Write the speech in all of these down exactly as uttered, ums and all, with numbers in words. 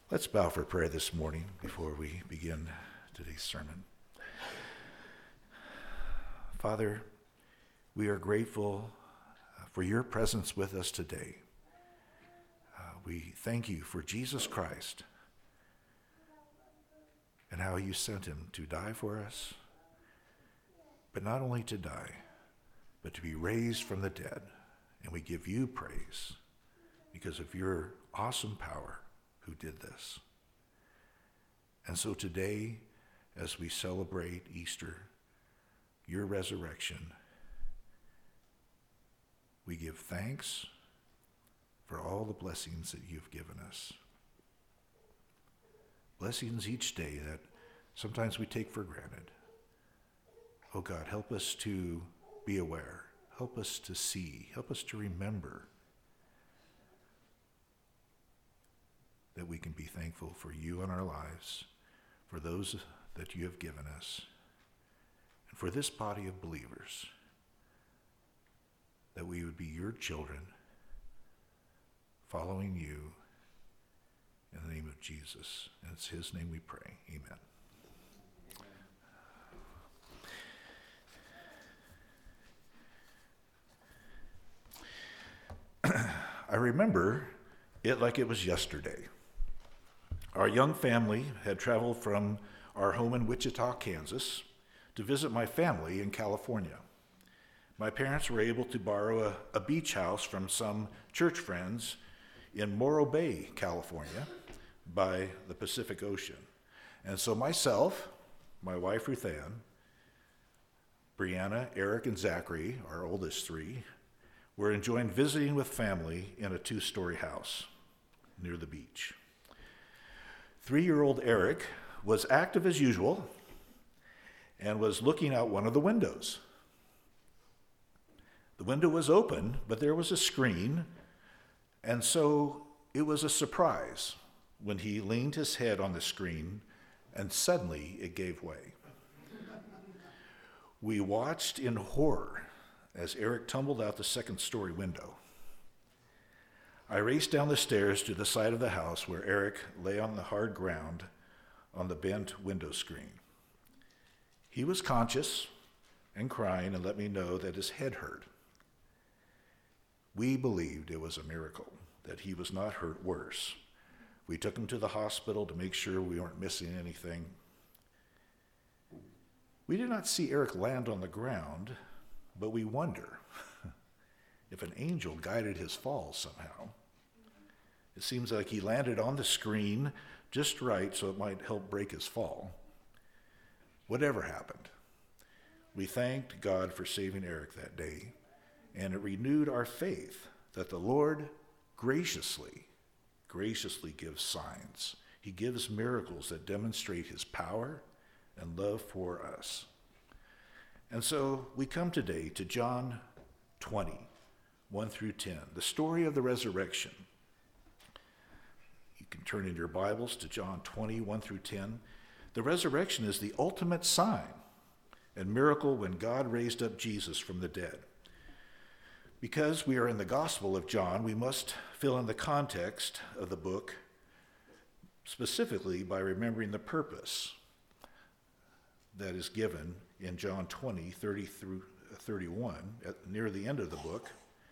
Let's bow for prayer this morning before we begin today's sermon. Father, we are grateful for your presence with us today. Uh, we thank you for Jesus Christ and how you sent him to die for us, but not only to die, but to be raised from the dead. And we give you praise because of your awesome power who did this. And so today, as we celebrate Easter, your resurrection, we give thanks for all the blessings that you've given us. Blessings each day that sometimes we take for granted. Oh God, help us to be aware. Help us to see. Help us to remember that we can be thankful for you in our lives, for those that you have given us, and for this body of believers, that we would be your children, following you in the name of Jesus. And it's his name we pray. Amen. I remember it like it was yesterday. Our young family had traveled from our home in Wichita, Kansas, to visit my family in California. My parents were able to borrow a, a beach house from some church friends in Morro Bay, California, by the Pacific Ocean. And so myself, my wife Ruth Ann, Brianna, Eric, and Zachary, our oldest three, were enjoying visiting with family in a two-story house near the beach. Three-year-old Eric was active as usual and was looking out one of the windows. The window was open, but there was a screen, and so it was a surprise when he leaned his head on the screen and suddenly it gave way. We watched in horror as Eric tumbled out the second-story window. I raced down the stairs to the side of the house where Eric lay on the hard ground on the bent window screen. He was conscious and crying and let me know that his head hurt. We believed it was a miracle that he was not hurt worse. We took him to the hospital to make sure we weren't missing anything. We did not see Eric land on the ground, but we wonder if an angel guided his fall somehow. It seems like he landed on the screen just right so it might help break his fall. Whatever happened, we thanked God for saving Eric that day, and it renewed our faith that the Lord graciously, graciously gives signs. He gives miracles that demonstrate his power and love for us. And so we come today to John twenty, one through ten, the story of the resurrection. You can turn in your Bibles to John twenty, one through ten. The resurrection is the ultimate sign and miracle when God raised up Jesus from the dead. Because we are in the Gospel of John, we must fill in the context of the book, specifically by remembering the purpose that is given in John twenty, thirty through thirty-one, at, near the end of the book.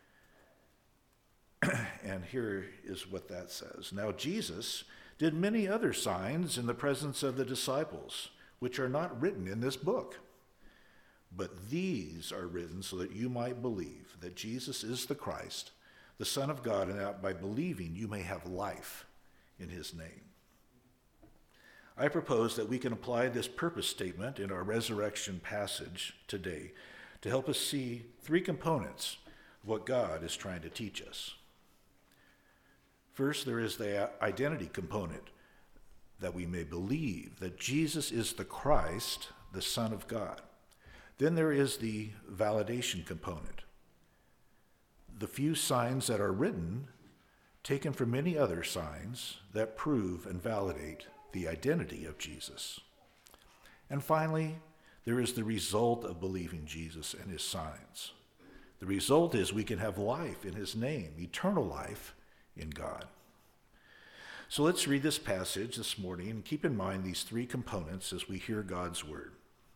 And here is what that says. Now Jesus did many other signs in the presence of the disciples, which are not written in this book. But these are written so that you might believe that Jesus is the Christ, the Son of God, and that by believing you may have life in his name. I propose that we can apply this purpose statement in our resurrection passage today to help us see three components of what God is trying to teach us. First, there is the identity component, that we may believe that Jesus is the Christ, the Son of God. Then there is the validation component. The few signs that are written, taken from many other signs that prove and validate the identity of Jesus. And finally, there is the result of believing Jesus and his signs. The result is we can have life in his name, eternal life in God. So let's read this passage this morning and keep in mind these three components as we hear God's word.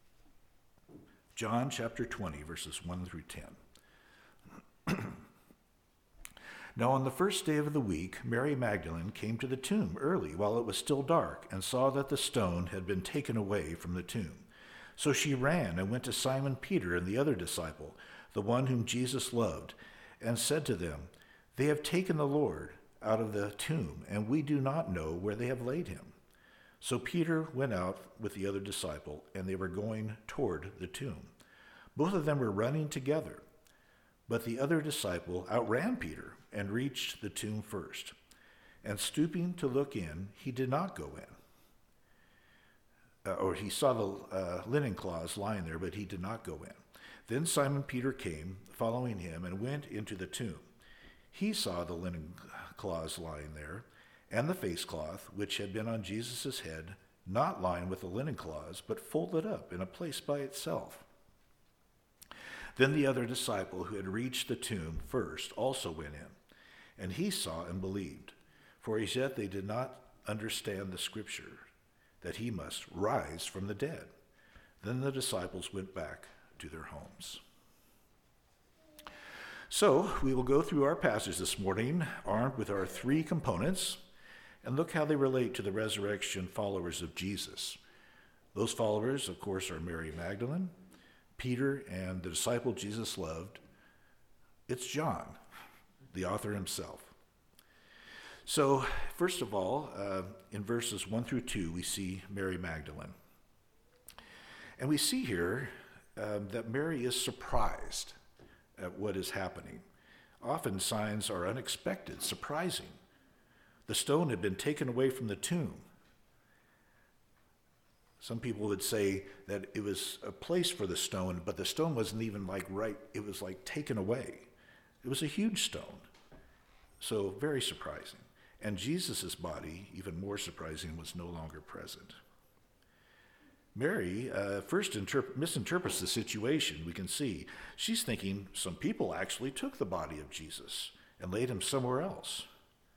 John chapter twenty, verses one through ten. Now on the first day of the week, Mary Magdalene came to the tomb early while it was still dark and saw that the stone had been taken away from the tomb. So she ran and went to Simon Peter and the other disciple, the one whom Jesus loved, and said to them, "They have taken the Lord out of the tomb, and we do not know where they have laid him." So Peter went out with the other disciple, and they were going toward the tomb. Both of them were running together, but the other disciple outran Peter and reached the tomb first. And stooping to look in, he did not go in. Uh, or he saw the uh, linen cloths lying there, but he did not go in. Then Simon Peter came, following him, and went into the tomb. He saw the linen cloths lying there, and the face cloth, which had been on Jesus' head, not lying with the linen cloths, but folded up in a place by itself. Then the other disciple who had reached the tomb first also went in, and he saw and believed, for as yet they did not understand the scripture, that he must rise from the dead. Then the disciples went back to their homes. So we will go through our passage this morning, armed with our three components, and look how they relate to the resurrection followers of Jesus. Those followers, of course, are Mary Magdalene, Peter, and the disciple Jesus loved. It's John, the author himself. So, first of all, uh, in verses one through two, we see Mary Magdalene. And we see here um, that Mary is surprised at what is happening. Often signs are unexpected, surprising. The stone had been taken away from the tomb. Some people would say that it was a place for the stone, but the stone wasn't even like right, it was like taken away. It was a huge stone. So very surprising. And Jesus' body, even more surprising, was no longer present. Mary uh, first interp- misinterprets the situation. We can see she's thinking some people actually took the body of Jesus and laid him somewhere else.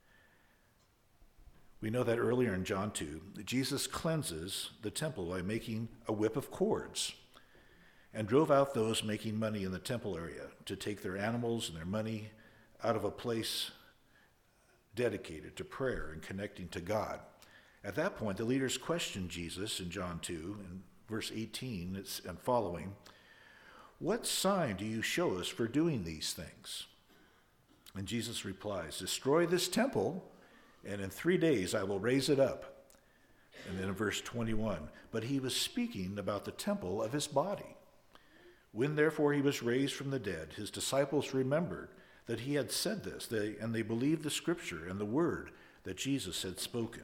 We know that earlier in John two, Jesus cleanses the temple by making a whip of cords and drove out those making money in the temple area to take their animals and their money out of a place dedicated to prayer and connecting to God. At that point, the leaders questioned Jesus in John two, in verse eighteen and following, "What sign do you show us for doing these things?" And Jesus replies, "Destroy this temple, and in three days I will raise it up." And then in verse twenty-one, but he was speaking about the temple of his body. When therefore he was raised from the dead, his disciples remembered that he had said this, they, and they believed the scripture and the word that Jesus had spoken.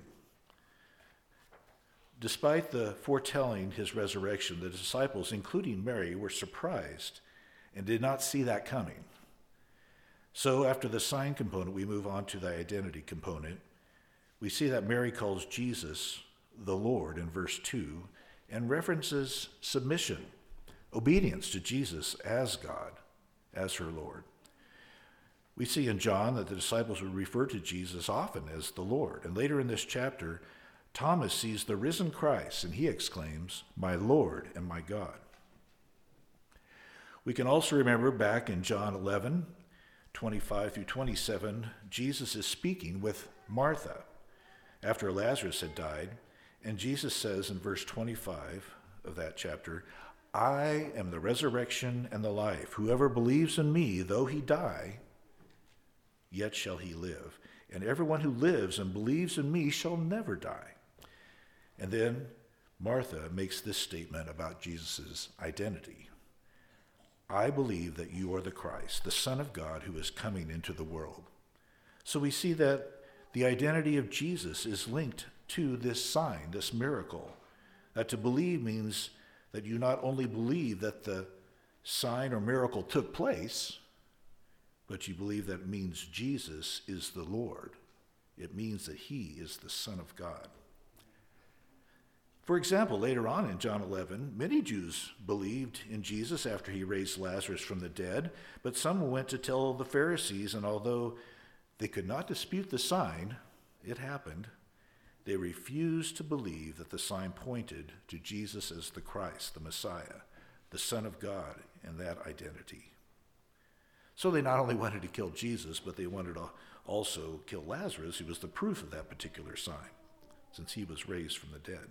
Despite the foretelling his resurrection, the disciples, including Mary, were surprised and did not see that coming. So after the sign component, we move on to the identity component. We see that Mary calls Jesus the Lord in verse two and references submission, obedience to Jesus as God, as her Lord. We see in John that the disciples would refer to Jesus often as the Lord. And later in this chapter, Thomas sees the risen Christ and he exclaims, "My Lord and my God." We can also remember back in John eleven, twenty-five through twenty-seven, Jesus is speaking with Martha after Lazarus had died. And Jesus says in verse twenty-five of that chapter, "I am the resurrection and the life. Whoever believes in me, though he die, yet shall he live. And everyone who lives and believes in me shall never die." And then Martha makes this statement about Jesus' identity. "I believe that you are the Christ, the Son of God, who is coming into the world." So we see that the identity of Jesus is linked to this sign, this miracle. That to believe means that you not only believe that the sign or miracle took place, but you believe that it means Jesus is the Lord. It means that he is the Son of God. For example, later on in John eleven, many Jews believed in Jesus after he raised Lazarus from the dead, but some went to tell the Pharisees, and although they could not dispute the sign, it happened, they refused to believe that the sign pointed to Jesus as the Christ, the Messiah, the Son of God, and that identity. So they not only wanted to kill Jesus, but they wanted to also kill Lazarus, who was the proof of that particular sign, since he was raised from the dead.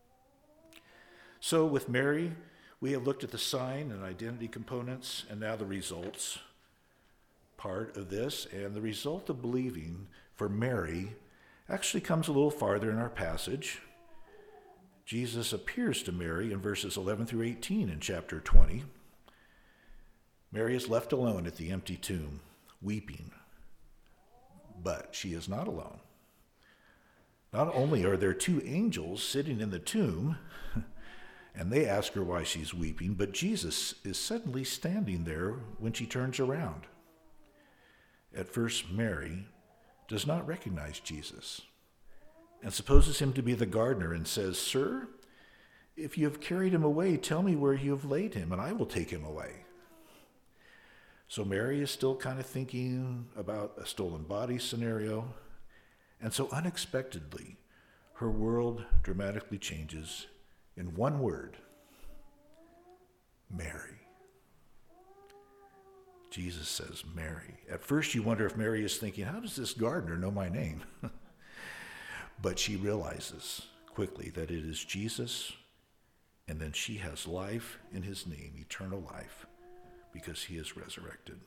So with Mary, we have looked at the sign and identity components, and now the results part of this. And the result of believing for Mary actually comes a little farther in our passage. Jesus appears to Mary in verses eleven through eighteen in chapter twenty. Mary is left alone at the empty tomb, weeping. But she is not alone. Not only are there two angels sitting in the tomb, and they ask her why she's weeping, but Jesus is suddenly standing there when she turns around. At first, Mary does not recognize Jesus and supposes him to be the gardener and says, "Sir, if you have carried him away, tell me where you have laid him, and I will take him away." So Mary is still kind of thinking about a stolen body scenario, and so unexpectedly, her world dramatically changes in one word: Mary. Jesus says, Mary. At first you wonder if Mary is thinking, how does this gardener know my name? But she realizes quickly that it is Jesus, and then she has life in his name, eternal life, because he is resurrected.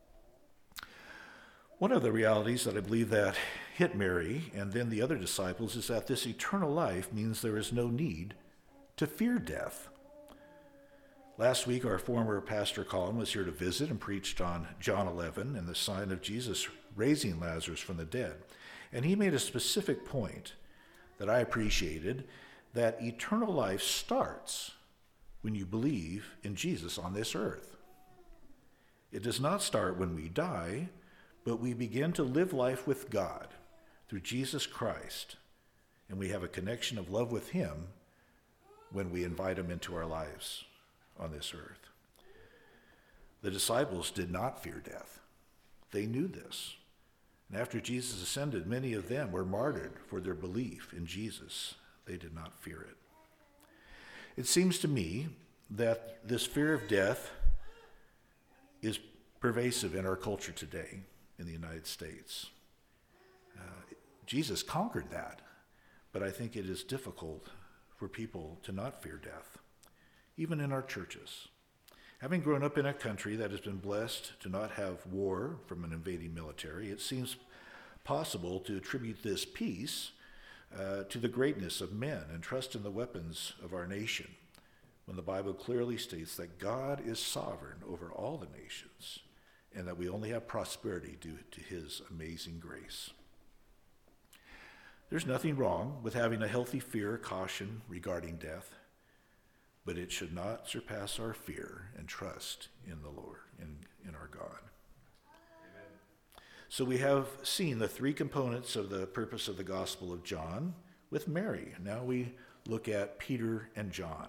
One of the realities that I believe that hit Mary and then the other disciples is that this eternal life means there is no need to fear death. Last week, our former pastor Colin was here to visit and preached on John eleven and the sign of Jesus raising Lazarus from the dead. And he made a specific point that I appreciated, that eternal life starts when you believe in Jesus on this earth. It does not start when we die, but we begin to live life with God through Jesus Christ, and we have a connection of love with him when we invite him into our lives on this earth. The disciples did not fear death. They knew this. And after Jesus ascended, many of them were martyred for their belief in Jesus. They did not fear it. It seems to me that this fear of death is pervasive in our culture today in the United States. Uh, Jesus conquered that, but I think it is difficult for people to not fear death, even in our churches. Having grown up in a country that has been blessed to not have war from an invading military, it seems possible to attribute this peace uh, to the greatness of men and trust in the weapons of our nation, when the Bible clearly states that God is sovereign over all the nations and that we only have prosperity due to his amazing grace. There's nothing wrong with having a healthy fear, caution regarding death, but it should not surpass our fear and trust in the Lord, in, in our God. Amen. So we have seen the three components of the purpose of the Gospel of John with Mary. Now we look at Peter and John.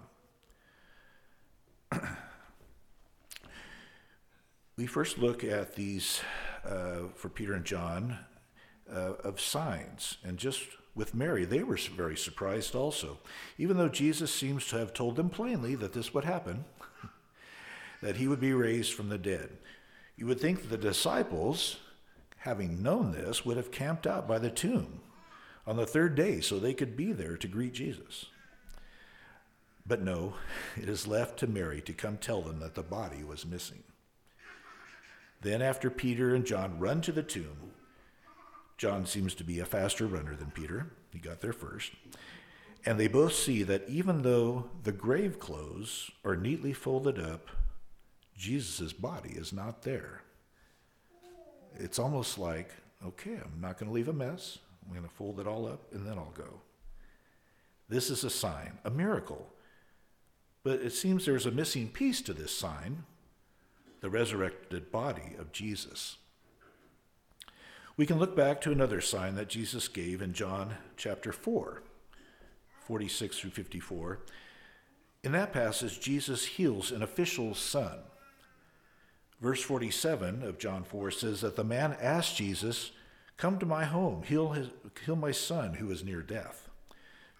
We first look at these, uh, for Peter and John, uh, of signs. And just with Mary, they were very surprised also. Even though Jesus seems to have told them plainly that this would happen, that he would be raised from the dead. You would think that the disciples, having known this, would have camped out by the tomb on the third day so they could be there to greet Jesus. But no, it is left to Mary to come tell them that the body was missing. Then after Peter and John run to the tomb, John seems to be a faster runner than Peter. He got there first. And they both see that even though the grave clothes are neatly folded up, Jesus' body is not there. It's almost like, okay, I'm not going to leave a mess. I'm going to fold it all up and then I'll go. This is a sign, a miracle. But it seems there's a missing piece to this sign, the resurrected body of Jesus. We can look back to another sign that Jesus gave in John chapter four, forty-six through fifty-four. In that passage, Jesus heals an official's son. Verse forty-seven of John four says that the man asked Jesus, "Come to my home, heal, his, heal my son who is near death."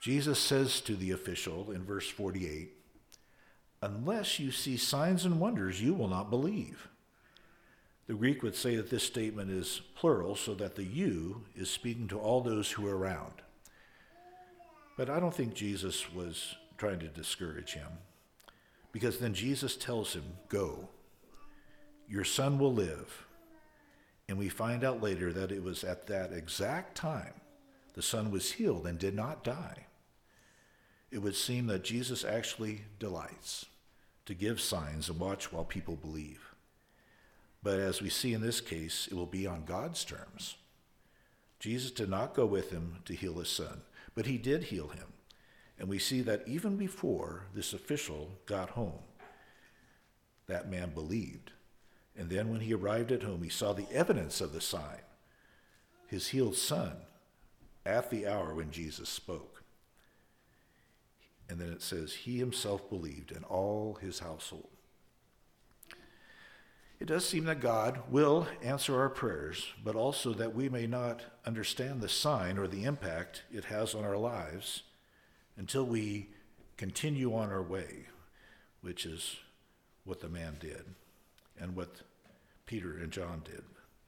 Jesus says to the official in verse forty-eight, "Unless you see signs and wonders, you will not believe." The Greek would say that this statement is plural, so that the you is speaking to all those who are around. But I don't think Jesus was trying to discourage him, because then Jesus tells him, "Go, your son will live." And we find out later that it was at that exact time the son was healed and did not die. It would seem that Jesus actually delights to give signs and watch while people believe. But as we see in this case, it will be on God's terms. Jesus did not go with him to heal his son, but he did heal him. And we see that even before this official got home, that man believed. And then when he arrived at home, he saw the evidence of the sign, his healed son, at the hour when Jesus spoke. And then it says, he himself believed and all his household. It does seem that God will answer our prayers, but also that we may not understand the sign or the impact it has on our lives until we continue on our way, which is what the man did and what Peter and John did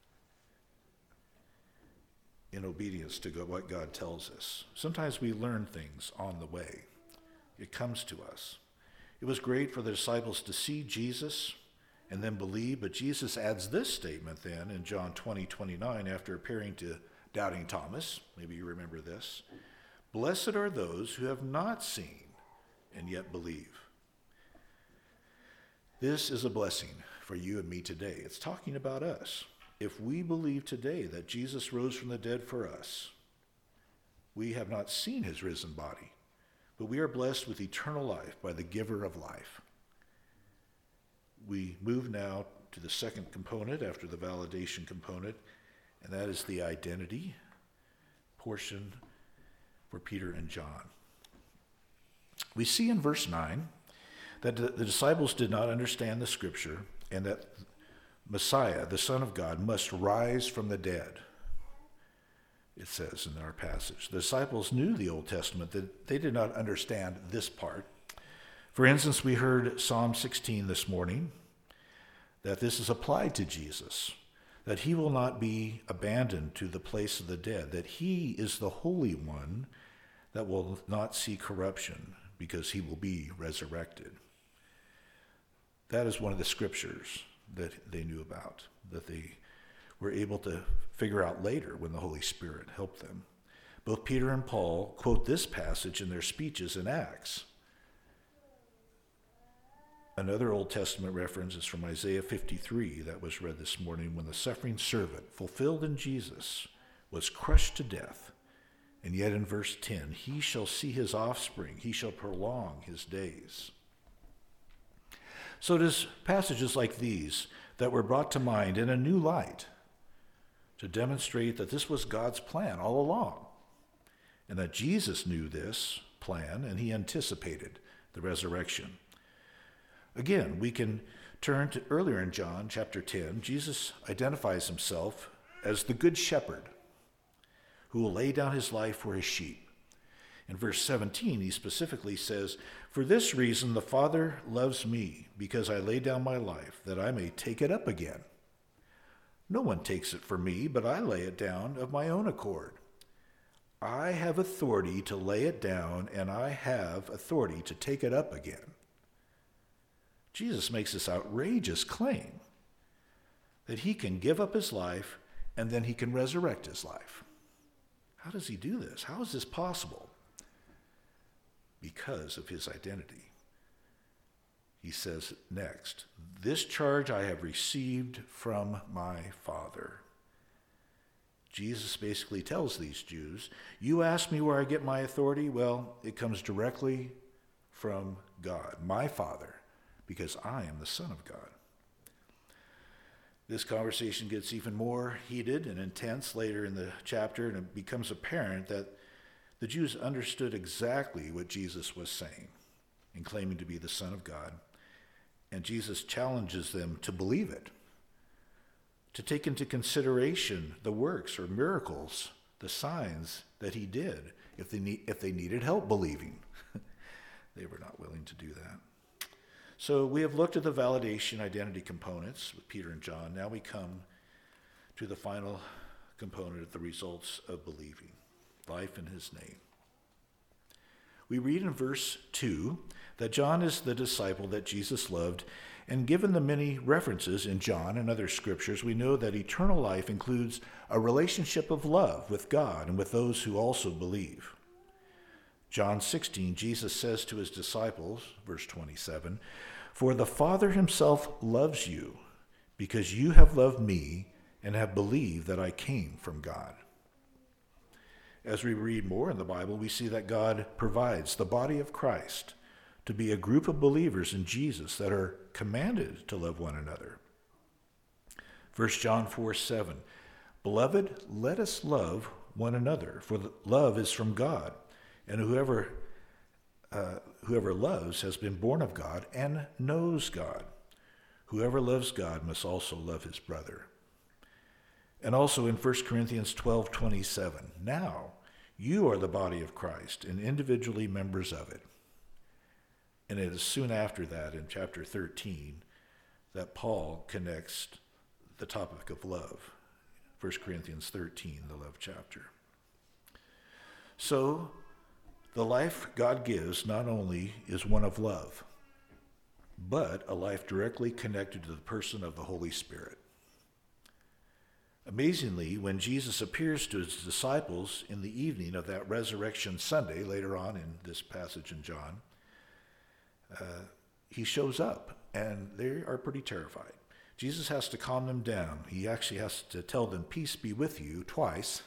in obedience to what God tells us. Sometimes we learn things on the way. It comes to us. It was great for the disciples to see Jesus and then believe, but Jesus adds this statement then in John twenty, twenty-nine, after appearing to doubting Thomas. Maybe you remember this. "Blessed are those who have not seen and yet believe." This is a blessing for you and me today. It's talking about us. If we believe today that Jesus rose from the dead for us, we have not seen his risen body, but we are blessed with eternal life by the giver of life. We move now to the second component after the validation component, and that is the identity portion for Peter and John. We see in verse nine that the disciples did not understand the scripture and that Messiah, the Son of God, must rise from the dead. It says in our passage. The disciples knew the Old Testament, that they did not understand this part. For instance, we heard Psalm sixteen this morning, that this is applied to Jesus, that he will not be abandoned to the place of the dead, that he is the Holy One that will not see corruption because he will be resurrected. That is one of the scriptures that they knew about, that they were able to figure out later when the Holy Spirit helped them. Both Peter and Paul quote this passage in their speeches in Acts. Another Old Testament reference is from Isaiah fifty-three that was read this morning, when the suffering servant, fulfilled in Jesus, was crushed to death. And yet in verse ten, he shall see his offspring, he shall prolong his days. So it is passages like these that were brought to mind in a new light to demonstrate that this was God's plan all along, and that Jesus knew this plan and he anticipated the resurrection. Again, we can turn to earlier in John chapter ten. Jesus identifies himself as the good shepherd who will lay down his life for his sheep. In verse seventeen, he specifically says, "For this reason the Father loves me, because I lay down my life, that I may take it up again. No one takes it from me, but I lay it down of my own accord. I have authority to lay it down, and I have authority to take it up again." Jesus makes this outrageous claim that he can give up his life and then he can resurrect his life. How does he do this? How is this possible? Because of his identity. He says next, "This charge I have received from my Father." Jesus basically tells these Jews, you ask me where I get my authority? Well, it comes directly from God, my Father, because I am the Son of God. This conversation gets even more heated and intense later in the chapter, and it becomes apparent that the Jews understood exactly what Jesus was saying in claiming to be the Son of God, and Jesus challenges them to believe it, to take into consideration the works or miracles, the signs that he did if they need, if they needed help believing. They were not willing to do that. So we have looked at the validation identity components with Peter and John. Now we come to the final component of the results of believing, life in his name. We read in verse two that John is the disciple that Jesus loved, and given the many references in John and other scriptures, we know that eternal life includes a relationship of love with God and with those who also believe. John sixteen, Jesus says to his disciples, verse twenty-seven, "For the Father himself loves you, because you have loved me and have believed that I came from God." As we read more in the Bible, we see that God provides the body of Christ to be a group of believers in Jesus that are commanded to love one another. First John four seven, "Beloved, let us love one another, for love is from God, and whoever uh, whoever loves has been born of God and knows God. Whoever loves God must also love his brother." And also in First Corinthians twelve twenty-seven, "Now you are the body of Christ and individually members of it." And it is soon after that, in chapter thirteen, that Paul connects the topic of love. First Corinthians thirteen, the love chapter. So, the life God gives not only is one of love, but a life directly connected to the person of the Holy Spirit. Amazingly, when Jesus appears to his disciples in the evening of that Resurrection Sunday, later on in this passage in John, uh, he shows up, and they are pretty terrified. Jesus has to calm them down. He actually has to tell them, "Peace be with you," twice.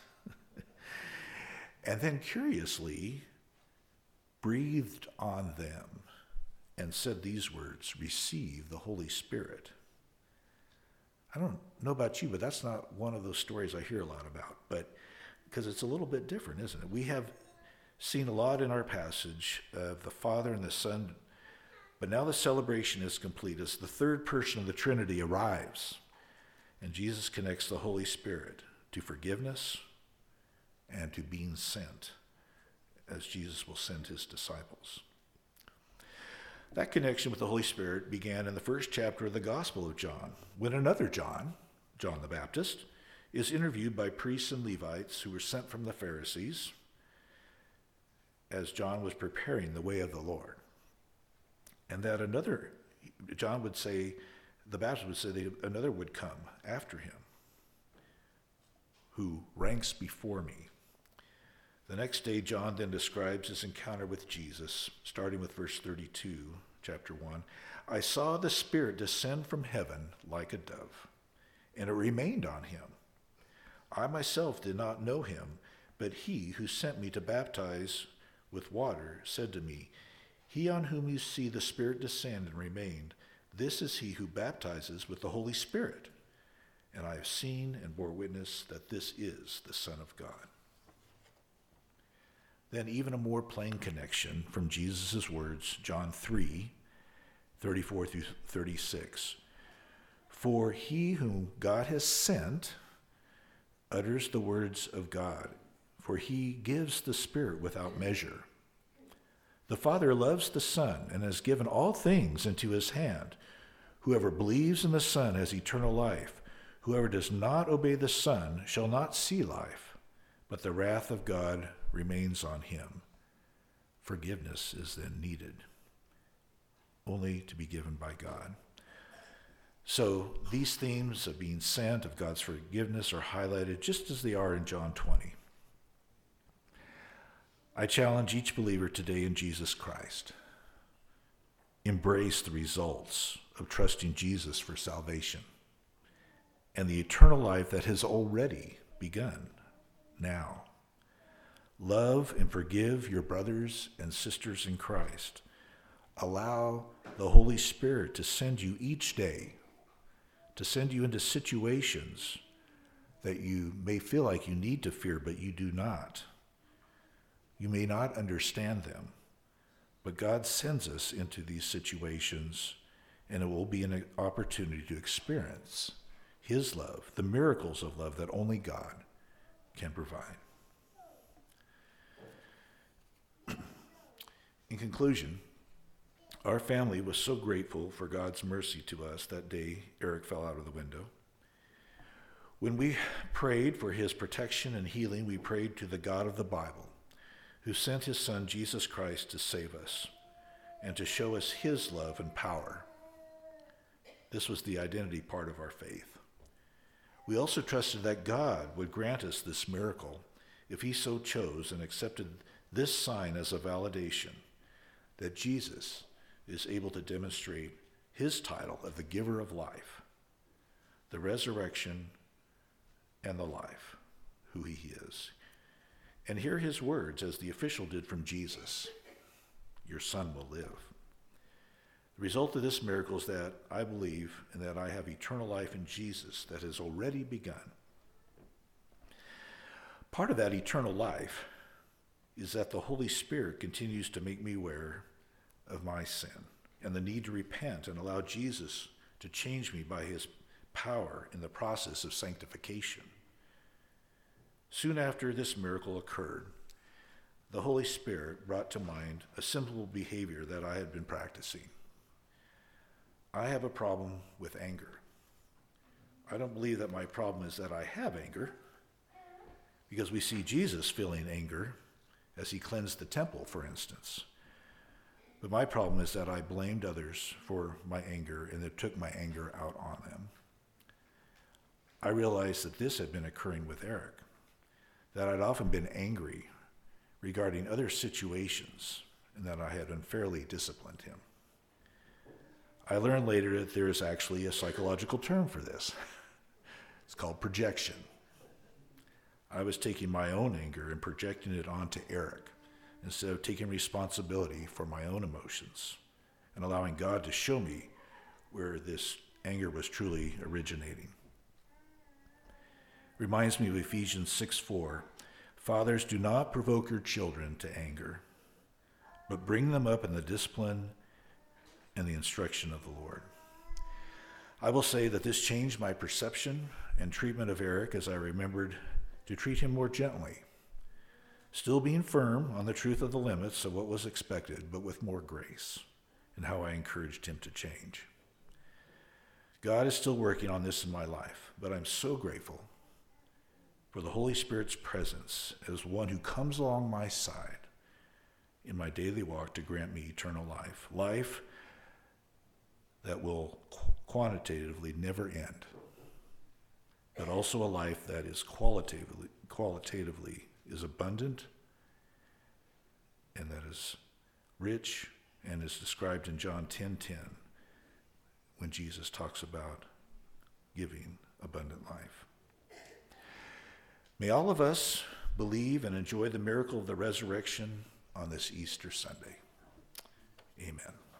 And then curiously breathed on them and said these words, "Receive the Holy Spirit." I don't know about you, but that's not one of those stories I hear a lot about, but because it's a little bit different, isn't it? We have seen a lot in our passage of the Father and the Son, but now the celebration is complete as the third person of the Trinity arrives, and Jesus connects the Holy Spirit to forgiveness and to being sent, as Jesus will send his disciples. That connection with the Holy Spirit began in the first chapter of the Gospel of John, when another John, John the Baptist, is interviewed by priests and Levites who were sent from the Pharisees as John was preparing the way of the Lord. And that another, John would say, the Baptist would say that another would come after him, who ranks before me. The next day, John then describes his encounter with Jesus, starting with verse thirty-two, chapter one. "I saw the Spirit descend from heaven like a dove, and it remained on him. I myself did not know him, but he who sent me to baptize with water said to me, 'He on whom you see the Spirit descend and remain, this is he who baptizes with the Holy Spirit. And I have seen and bore witness that this is the Son of God.'" Then even a more plain connection from Jesus' words, John three, thirty-four through thirty-six. "For he whom God has sent utters the words of God, for he gives the Spirit without measure. The Father loves the Son and has given all things into his hand. Whoever believes in the Son has eternal life. Whoever does not obey the Son shall not see life, but the wrath of God remains on him. Forgiveness is then needed, only to be given by God." So these themes of being sent, of God's forgiveness, are highlighted just as they are in John twenty. I challenge each believer today in Jesus Christ. Embrace the results of trusting Jesus for salvation and the eternal life that has already begun now. Love and forgive your brothers and sisters in Christ. Allow the Holy Spirit to send you each day, to send you into situations that you may feel like you need to fear, but you do not. You may not understand them, but God sends us into these situations, and it will be an opportunity to experience his love, the miracles of love that only God can provide. conclusion, our family was so grateful for God's mercy to us that day Eric fell out of the window. When we prayed for his protection and healing, we prayed to the God of the Bible, who sent his son Jesus Christ to save us and to show us his love and power. This was the identity part of our faith. We also trusted that God would grant us this miracle if he so chose, and accepted this sign as a validation that Jesus is able to demonstrate his title of the giver of life, the resurrection, and the life, who he is. And hear his words as the official did from Jesus: your son will live. The result of this miracle is that I believe and that I have eternal life in Jesus that has already begun. Part of that eternal life is that the Holy Spirit continues to make me aware of my sin and the need to repent and allow Jesus to change me by his power in the process of sanctification. Soon after this miracle occurred, the Holy Spirit brought to mind a simple behavior that I had been practicing. I have a problem with anger. I don't believe that my problem is that I have anger, because we see Jesus feeling anger as he cleansed the temple, for instance. But my problem is that I blamed others for my anger and it took my anger out on them. I realized that this had been occurring with Eric, that I'd often been angry regarding other situations and that I had unfairly disciplined him. I learned later that there is actually a psychological term for this. It's called projection. I was taking my own anger and projecting it onto Eric instead of taking responsibility for my own emotions and allowing God to show me where this anger was truly originating. Reminds me of Ephesians six four. Fathers, do not provoke your children to anger, but bring them up in the discipline and the instruction of the Lord. I will say that this changed my perception and treatment of Eric as I remembered to treat him more gently, still being firm on the truth of the limits of what was expected, but with more grace in how I encouraged him to change. God is still working on this in my life, but I'm so grateful for the Holy Spirit's presence as one who comes along my side in my daily walk to grant me eternal life, life that will quantitatively never end, but also a life that is qualitatively, qualitatively is abundant and that is rich and is described in John ten ten when Jesus talks about giving abundant life. May all of us believe and enjoy the miracle of the resurrection on this Easter Sunday. Amen.